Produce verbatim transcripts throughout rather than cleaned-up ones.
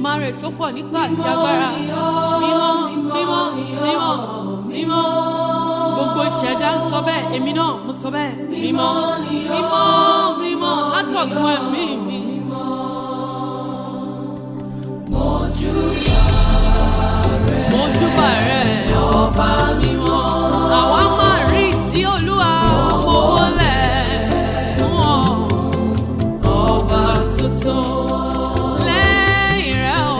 Olódùmarè tó pọ̀ nípa àti agbára. Mímọ́, mímọ́, mímọ́, mímọ́. Gbogbo ìṣẹ̀dá ń sọ bẹ́ẹ̀, èmi náà mo sọ bẹ́ẹ̀. Mímọ́, mímọ́, mímọ́, látọ̀gbọ́n ẹ̀mí mi. Mojúbà rẹ̀ ọba mímọ́. Àwa máa rí ìdí Olúwa mo wólẹ̀ fún ọ. Ọba tuntun lẹ́yìn rẹ̀ o.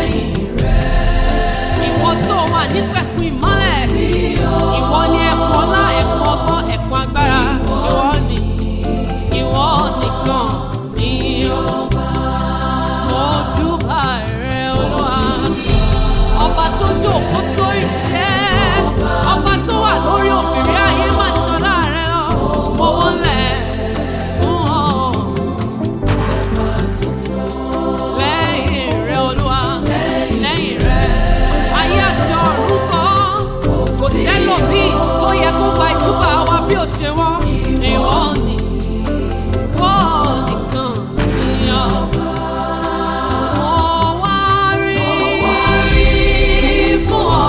Ìwọ tó wà nípẹ̀kun ìmọ́lẹ̀. Ìwọ ni ẹ̀kọ́ ńlá, ẹ̀kọ́ ọgbọ́n, ẹ̀kọ́ agbára. Ìwọ ni, ìwọ nìkan ni ọba. Mojúbà rẹ̀ Olúwa. Ọba tó jókòó sórí ìtẹ́, ọba tó wà lórí òbírí ayé máa ṣọlá rẹ̀ lọ. Mo wólẹ̀ fún ọ. Lẹ́yìn rẹ̀ Olúwa, lẹ́yìn rẹ̀ ayé àti ọ̀run kọ́. Kò sẹ́lòmíì tó yẹ kó gba ìjúbà wa bí ó ṣe wọ́n. Ìwọ ni, ìwọ nìkan ni ọba. Mo wá rí fún ọ.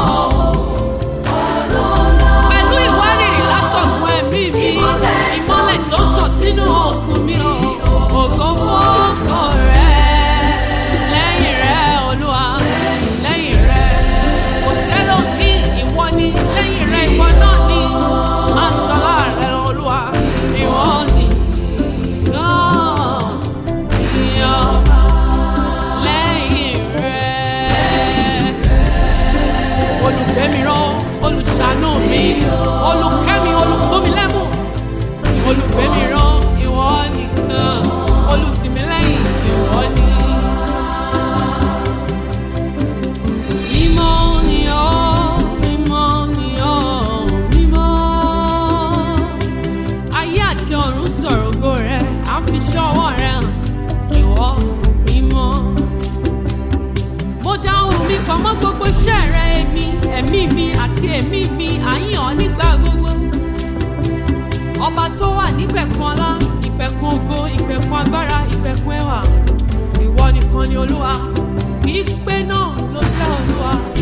Pẹ̀lú ìwárìrì látọ̀gbọ́n ẹ̀mí mi, ìmọ́lẹ̀ tó ń tàn sínú ọkàn mi o. Ògo fọ́kọ rẹ̀, lẹ́yìn rẹ̀ Olúwa, lẹ́yìn rẹ̀ kò sẹ́lòmíì, ìwọ ni, lẹ́yìn rẹ̀ ìwọ náà ni. Máa ṣọlá rẹ̀ Olúwa, ìwọ ni náà ni ọba. Lẹ́yìn rẹ̀ olùgbémirán, olùṣàánú mi, olùkẹ́mi, olùfúnmilẹ́mù, olùgbémirán, ìwọ nìkan, olùtìmílẹ́yìn, ìwọ ni. Mímọ́ ni ọ́, mímọ́ ni ọ́, mímọ́. Ayé àti ọ̀run sọ̀rọ̀ ògo rẹ̀, à ń fi ṣọ́wọ́ rẹ̀ hàn, ìwọ mímọ́. Mo dá ohùn mi pọ̀ mọ́ gbogbo iṣẹ́ rẹ̀, èmi, ẹ̀mí mi àti ẹ̀mí mi, à ń yìn ọ́ nígbà gbogbo. Ọba tó wà nípẹ̀kun ọlá, ìpẹ̀kun ògo, ìpẹ̀kun agbára, ìpẹ̀kun ẹwà. Ìwọ nìkan ni Olúwa, ìpè náà ló jẹ́ Olúwa.